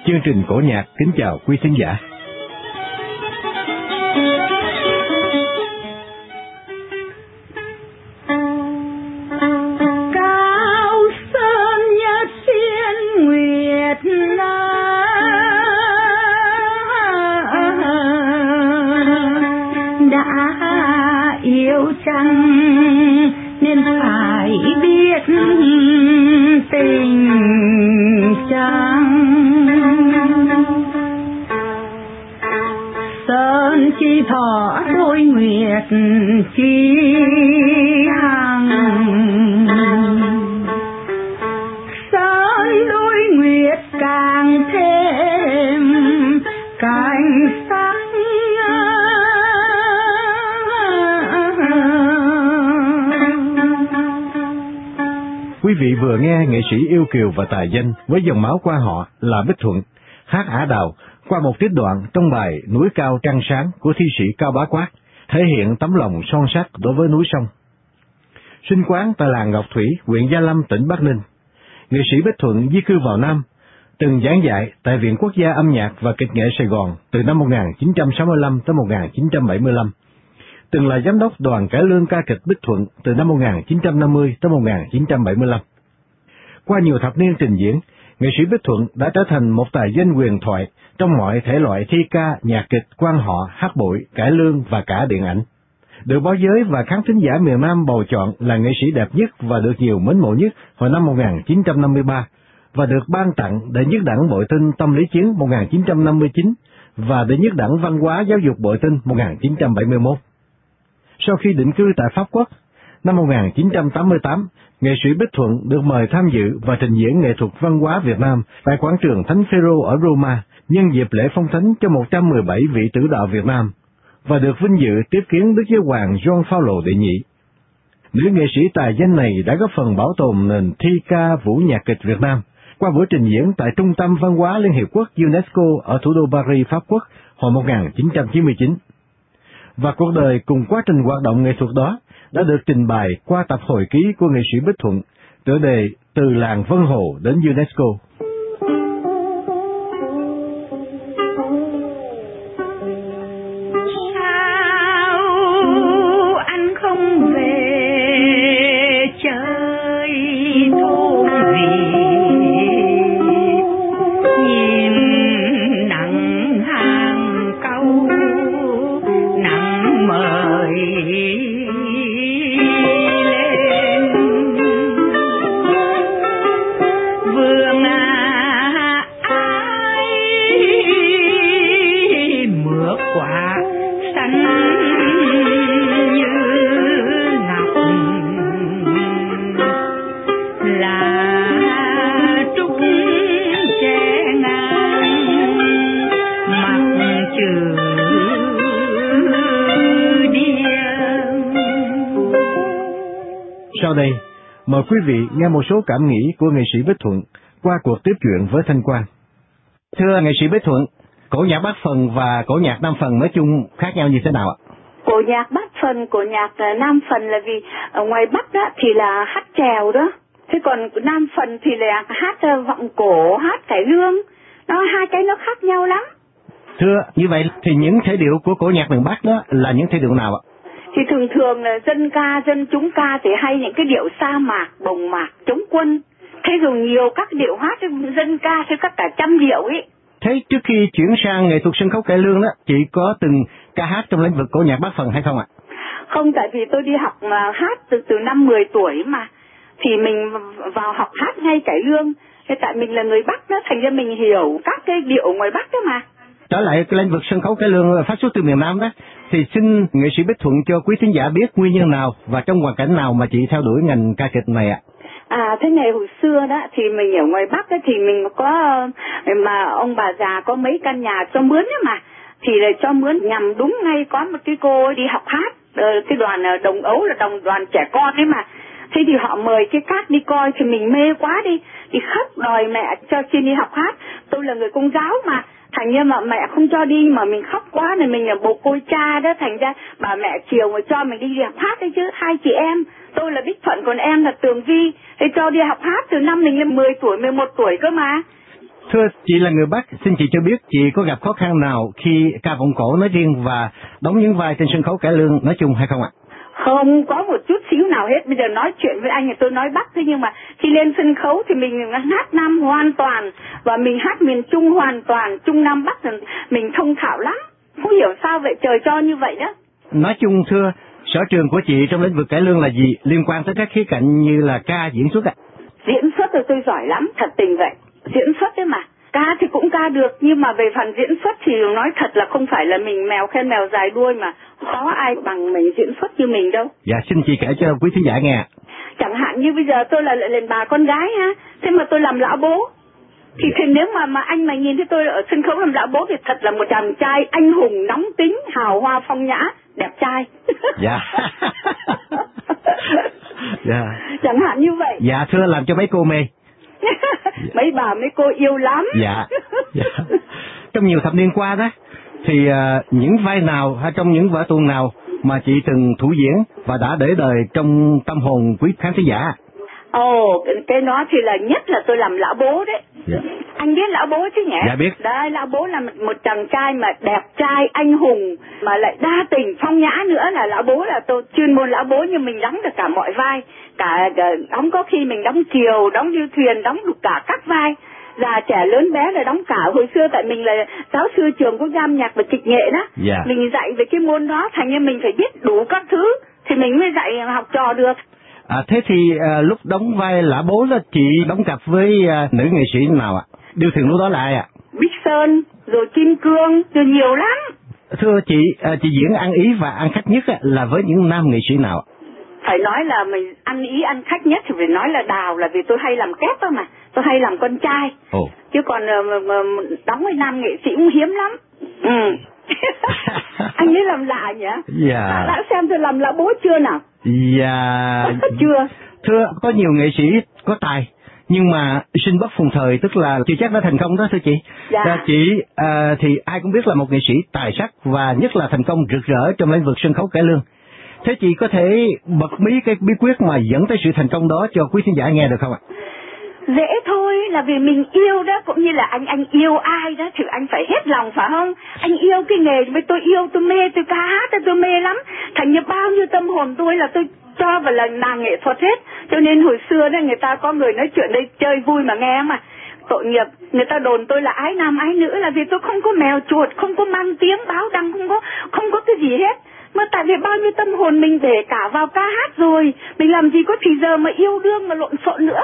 chương trình cổ nhạc kính chào quý thính giả. Nên phải biết tình chăng sơn chi thọ đôi nguyệt chi hằng sơn đôi nguyệt càng thêm cảnh sắc. Quý vị vừa nghe nghệ sĩ yêu kiều và tài danh với dòng máu qua họ là Bích Thuận hát ả đào qua một tiết đoạn trong bài Núi Cao Trăng Sáng của thi sĩ Cao Bá Quát, thể hiện tấm lòng son sắt đối với núi sông. Sinh quán tại làng Ngọc Thủy, huyện Gia Lâm, tỉnh Bắc Ninh, nghệ sĩ Bích Thuận di cư vào Nam, từng giảng dạy tại Viện Quốc gia Âm nhạc và Kịch nghệ Sài Gòn từ năm 1965 tới 1975. Từng là giám đốc đoàn cải lương ca kịch Bích Thuận từ năm 1950 tới 1975. Qua nhiều thập niên trình diễn, nghệ sĩ Bích Thuận đã trở thành một tài danh huyền thoại trong mọi thể loại thi ca, nhạc kịch, quan họ, hát bội, cải lương và cả điện ảnh. Được báo giới và khán thính giả miền Nam bầu chọn là nghệ sĩ đẹp nhất và được nhiều mến mộ nhất hồi năm 1953 và được ban tặng đệ nhất đẳng bội tinh tâm lý chiến 1959 và đệ nhất đẳng văn hóa giáo dục bội tinh 1971. Sau khi định cư tại Pháp Quốc, năm 1988, nghệ sĩ Bích Thuận được mời tham dự và trình diễn nghệ thuật văn hóa Việt Nam tại quảng trường Thánh Phêrô ở Roma nhân dịp lễ phong thánh cho 117 vị tử đạo Việt Nam và được vinh dự tiếp kiến Đức Giáo hoàng Gioan Phaolô đệ nhị. Nữ nghệ sĩ tài danh này đã góp phần bảo tồn nền thi ca vũ nhạc kịch Việt Nam qua buổi trình diễn tại Trung tâm Văn hóa Liên Hiệp Quốc UNESCO ở thủ đô Paris, Pháp Quốc hồi 1999. Và cuộc đời cùng quá trình hoạt động nghệ thuật đó đã được trình bày qua tập hồi ký của nghệ sĩ Bích Thuận, tựa đề Từ làng Vân Hồ đến UNESCO. Sao anh không về chơi thôn vì nhìn nắng hàng câu nắng mời lên vương ai mưa quả xanh như ngọc là trúc che ngang mặt chữ Sau đây, mời quý vị nghe một số cảm nghĩ của nghệ sĩ Bích Thuận qua cuộc tiếp chuyện với Thanh Quang. Thưa nghệ sĩ Bích Thuận, cổ nhạc Bắc phần và cổ nhạc Nam phần nói chung khác nhau như thế nào ạ? Cổ nhạc Bắc phần, cổ nhạc Nam phần là vì ở ngoài Bắc đó thì là hát chèo đó. Thế còn Nam phần thì là hát vọng cổ, hát cải lương. Nó hai cái nó khác nhau lắm. Thưa, như vậy thì những thể điệu của cổ nhạc miền Bắc đó là những thể điệu nào ạ? Thì thường thường là dân ca, dân chúng ca thì hay những cái điệu sa mạc, bồng mạc, chống quân. Thế rồi nhiều các điệu hát dân ca tới các cả trăm điệu ấy. Thế trước khi chuyển sang nghệ thuật sân khấu cải lương đó, chị có từng ca hát trong lĩnh vực cổ nhạc Bắc phần hay không ạ? Không, tại vì tôi đi học mà hát từ năm 10 tuổi mà. Thì mình vào học hát ngay cải lương. Thế tại mình là người Bắc đó, thành ra mình hiểu các cái điệu ngoài Bắc đó mà. Trở lại cái lĩnh vực sân khấu cải lương phát xuất từ miền Nam đó, thì xin nghệ sĩ Bích Thuận cho quý thính giả biết nguyên nhân nào và trong hoàn cảnh nào mà chị theo đuổi ngành ca kịch này ạ? Thế này hồi xưa đó thì mình ở ngoài Bắc đó, thì mình có mà ông bà già có mấy căn nhà cho mướn đó mà, thì là cho mướn nhằm đúng ngay có một cái cô ấy đi học hát, cái đoàn Đồng Ấu là đoàn trẻ con ấy mà. Thế thì họ mời cái cát đi coi thì mình mê quá đi khóc đòi mẹ cho xin đi học hát. Tôi là người Công giáo mà, thành ra mà mẹ không cho đi mà mình khóc quá này, mình là bồ côi cha đó, thành ra bà mẹ chiều mà cho mình đi học hát đấy chứ. Hai chị em, tôi là Bích Thuận còn em là Tường Vi, thì cho đi học hát từ năm mình lên 10 tuổi 11 tuổi cơ mà. Thưa chị là người Bắc, xin chị cho biết chị có gặp khó khăn nào khi ca vọng cổ nói riêng và đóng những vai trên sân khấu cải lương nói chung hay không ạ? Không có một chút xíu nào hết. Bây giờ nói chuyện với anh thì tôi nói Bắc thôi, nhưng mà khi lên sân khấu thì mình hát Nam hoàn toàn, và mình hát miền Trung hoàn toàn, Trung Nam Bắc thì mình thông thạo lắm. Không hiểu sao vậy, trời cho như vậy đó. Nói chung thưa, sở trường của chị trong lĩnh vực cải lương là gì, liên quan tới các khía cạnh như là ca, diễn xuất ạ? Diễn xuất thì tôi giỏi lắm, thật tình vậy. Diễn xuất đấy mà. Ca thì cũng ca được, nhưng mà về phần diễn xuất thì nói thật là không phải là mình mèo khen mèo dài đuôi, mà có ai bằng mình diễn xuất như mình đâu. Dạ, xin chị kể cho quý thính giả nghe. Chẳng hạn như bây giờ tôi là lại lên bà con gái ha, thế mà tôi làm lão bố. Thì nếu mà anh mà nhìn thấy tôi ở sân khấu làm lão bố thì thật là một chàng trai anh hùng, nóng tính, hào hoa phong nhã, đẹp trai. Dạ. Dạ. Chẳng hạn như vậy. Dạ thưa, làm cho mấy cô mê. Mấy bà mấy cô yêu lắm. Dạ. Dạ. Trong nhiều thập niên qua đó thì những vai nào hay trong những vở tuồng nào mà chị từng thủ diễn và đã để đời trong tâm hồn quý khán thính giả? Ồ, cái đó thì là nhất là tôi làm lão bố đấy. Dạ. Anh biết lão bố chứ nhỉ? Dạ biết. Đấy, lão bố là một chàng trai mà đẹp trai, anh hùng, mà lại đa tình, phong nhã nữa. Là lão bố là tôi chuyên môn lão bố, nhưng mình đóng được cả mọi vai. Cả đóng có khi mình đóng Kiều, đóng Như Thuyền, đóng được cả các vai. Già trẻ lớn bé là đóng cả. Hồi xưa tại mình là giáo sư trường quốc gia âm nhạc và kịch nghệ đó. Dạ. Mình dạy về cái môn đó, thành ra mình phải biết đủ các thứ thì mình mới dạy học trò được. Thế thì lúc đóng vai lã bố đó chị đóng cặp với nữ nghệ sĩ nào ạ? Điều thường lúc đó là ai ạ? Bích Sơn, rồi Kim Cương, rồi nhiều lắm. Thưa chị diễn ăn ý và ăn khách nhất là với những nam nghệ sĩ nào ạ? Phải nói là mình ăn ý ăn khách nhất thì phải nói là Đào, là vì tôi hay làm kép đó mà. Tôi hay làm con trai. Chứ còn đóng với nam nghệ sĩ cũng hiếm lắm. Ừ. Anh ấy làm lạ nhỉ? Dạ. Đã xem tôi làm lã bố chưa nào? Dạ. Chưa. Thưa, có nhiều nghệ sĩ có tài nhưng mà sinh bất phùng thời, tức là chưa chắc đã thành công đó thưa chị. Dạ. Chị thì ai cũng biết là một nghệ sĩ tài sắc và nhất là thành công rực rỡ trong lĩnh vực sân khấu cải lương. Thế chị có thể bật mí cái bí quyết mà dẫn tới sự thành công đó cho quý khán giả nghe được không ạ? Dễ thôi, là vì mình yêu đó, cũng như là anh yêu ai đó thì anh phải hết lòng phải không? Anh yêu cái nghề với tôi yêu, tôi mê, tôi ca hát tôi mê lắm. Thành như bao nhiêu tâm hồn tôi là tôi cho vào là nàng nghệ thuật hết. Cho nên hồi xưa đó người ta có người nói chuyện đây chơi vui mà nghe mà. Tội nghiệp, người ta đồn tôi là ái nam ái nữ là vì tôi không có mèo chuột, không có mang tiếng báo đăng, không có cái gì hết. Mà tại vì bao nhiêu tâm hồn mình để cả vào ca hát rồi, mình làm gì có thì giờ mà yêu đương mà lộn xộn nữa.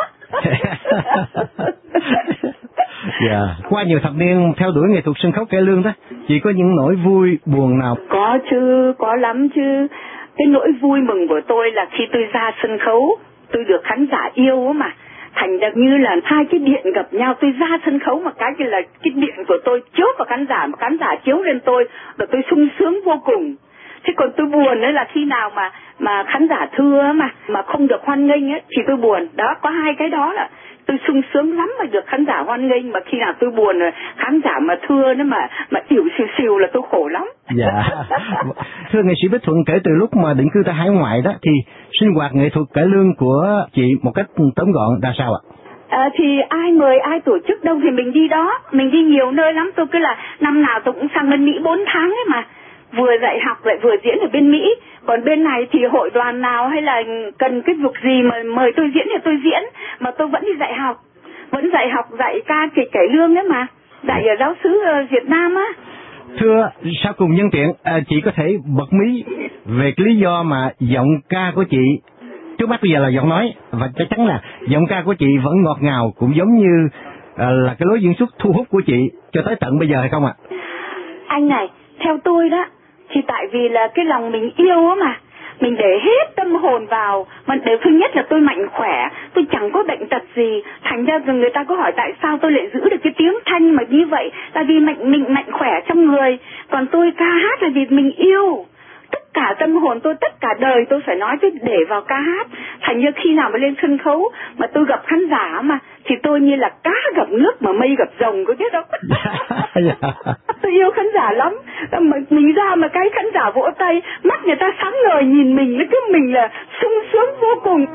Dạ. Qua nhiều thập niên theo đuổi nghệ thuật sân khấu cải lương đó, chị có những nỗi vui buồn nào? Có chứ, có lắm chứ. Cái nỗi vui mừng của tôi là khi tôi ra sân khấu, tôi được khán giả yêu mà. Thành ra như là hai cái điện gặp nhau, tôi ra sân khấu mà cái là cái điện của tôi chiếu vào khán giả, mà khán giả chiếu lên tôi, và tôi sung sướng vô cùng. Thế còn tôi buồn đấy là khi nào mà khán giả thưa mà không được hoan nghênh ấy thì tôi buồn. Đó, có hai cái đó là tôi sung sướng lắm mà được khán giả hoan nghênh, mà khi nào tôi buồn rồi khán giả mà thưa nó mà ỉu xìu là tôi khổ lắm. Dạ. Thưa nghệ sĩ Bích Thuận, kể từ lúc mà định cư tại hải ngoại đó thì sinh hoạt nghệ thuật cải lương của chị một cách tóm gọn ra sao ạ? Thì ai mời ai tổ chức đâu thì mình đi đó, mình đi nhiều nơi lắm. Tôi cứ là năm nào tôi cũng sang bên Mỹ 4 tháng ấy mà, vừa dạy học lại vừa diễn ở bên Mỹ. Còn bên này thì hội đoàn nào hay là cần cái việc gì mà mời tôi diễn thì tôi diễn, mà tôi vẫn đi dạy học, dạy ca kịch cải lương đấy mà, dạy ở giáo xứ Việt Nam á. Thưa, sau cùng nhân tiện, chị có thể bật mí về cái lý do mà giọng ca của chị trước mắt bây giờ là giọng nói, và chắc chắn là giọng ca của chị vẫn ngọt ngào, cũng giống như là cái lối diễn xuất thu hút của chị cho tới tận bây giờ hay không ạ? Anh này, theo tôi đó thì tại vì là cái lòng mình yêu á mà, mình để hết tâm hồn vào. Mà điều thứ nhất là tôi mạnh khỏe, tôi chẳng có bệnh tật gì. Thành ra người ta có hỏi tại sao tôi lại giữ được cái tiếng thanh mà như vậy, là vì mình mạnh khỏe trong người. Còn tôi ca hát là vì mình yêu. Tất cả tâm hồn tôi, tất cả đời tôi phải nói tôi để vào ca hát. Thành như khi nào mà lên sân khấu mà tôi gặp khán giả mà, thì tôi như là cá gặp nước mà mây gặp rồng, có biết không? Tôi yêu khán giả lắm. Mà mình ra mà cái khán giả vỗ tay, mắt người ta sáng ngời nhìn mình, nó cứ mình là sung sướng vô cùng.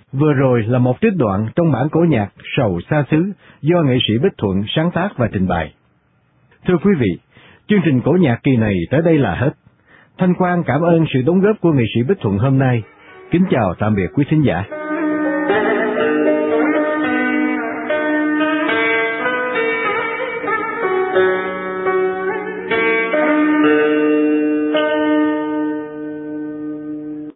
Vừa rồi là một trích đoạn trong bản cổ nhạc Sầu Xa Xứ do nghệ sĩ Bích Thuận sáng tác và trình bày. Thưa quý vị, chương trình cổ nhạc kỳ này tới đây là hết. Thanh Quang cảm ơn sự đóng góp của nghệ sĩ Bích Thuận hôm nay. Kính chào tạm biệt quý thính giả.